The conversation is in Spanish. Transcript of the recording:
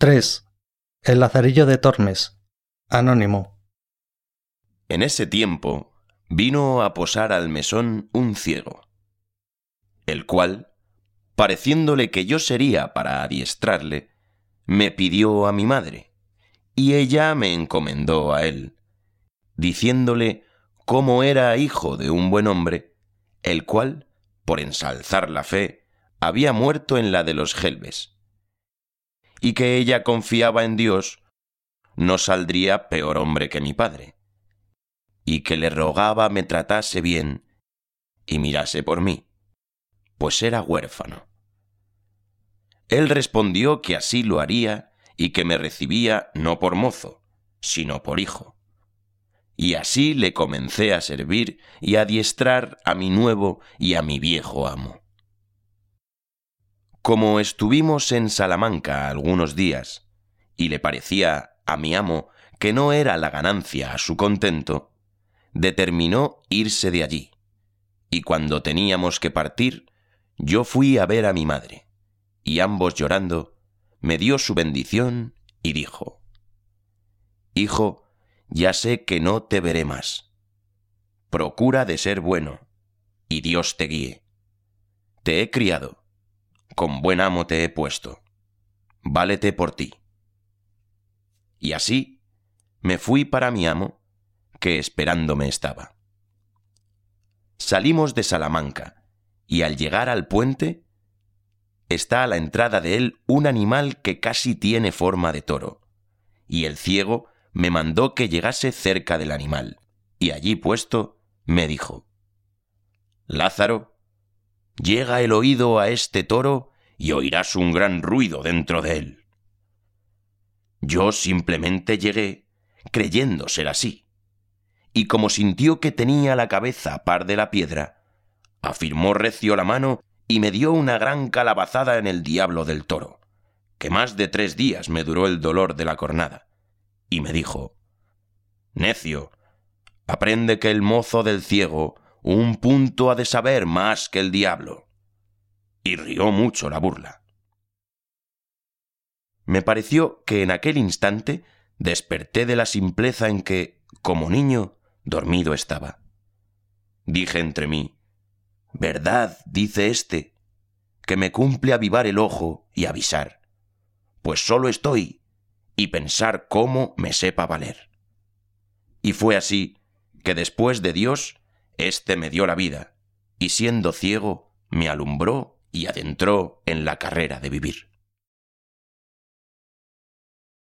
3. El Lazarillo de Tormes. Anónimo. En ese tiempo vino a posar al mesón un ciego, el cual, pareciéndole que yo sería para adiestrarle, me pidió a mi madre, y ella me encomendó a él, diciéndole cómo era hijo de un buen hombre, el cual, por ensalzar la fe, había muerto en la de los Gelbes, y que ella confiaba en Dios, no saldría peor hombre que mi padre, y que le rogaba me tratase bien y mirase por mí, pues era huérfano. Él respondió que así lo haría y que me recibía no por mozo, sino por hijo. Y así le comencé a servir y a adiestrar a mi nuevo y a mi viejo amo. Como estuvimos en Salamanca algunos días, y le parecía a mi amo que no era la ganancia a su contento, determinó irse de allí, y cuando teníamos que partir, yo fui a ver a mi madre, y ambos llorando, me dio su bendición y dijo: «Hijo, ya sé que no te veré más. Procura de ser bueno, y Dios te guíe. Te he criado, con buen amo te he puesto, válete por ti». Y así me fui para mi amo, que esperándome estaba. Salimos de Salamanca, y al llegar al puente, está a la entrada de él un animal que casi tiene forma de toro, y el ciego me mandó que llegase cerca del animal, y allí puesto me dijo: «Lázaro, llega el oído a este toro y oirás un gran ruido dentro de él». Yo simplemente llegué, creyendo ser así, y como sintió que tenía la cabeza a par de la piedra, afirmó recio la mano y me dio una gran calabazada en el diablo del toro, que más de 3 días me duró el dolor de la cornada, y me dijo: «Necio, aprende que el mozo del ciego un punto ha de saber más que el diablo». Y rió mucho la burla. Me pareció que en aquel instante desperté de la simpleza en que, como niño, dormido estaba. Dije entre mí: «Verdad, dice éste, que me cumple avivar el ojo y avisar, pues solo estoy, y pensar cómo me sepa valer». Y fue así que después de Dios, éste me dio la vida, y siendo ciego, me alumbró y adentró en la carrera de vivir.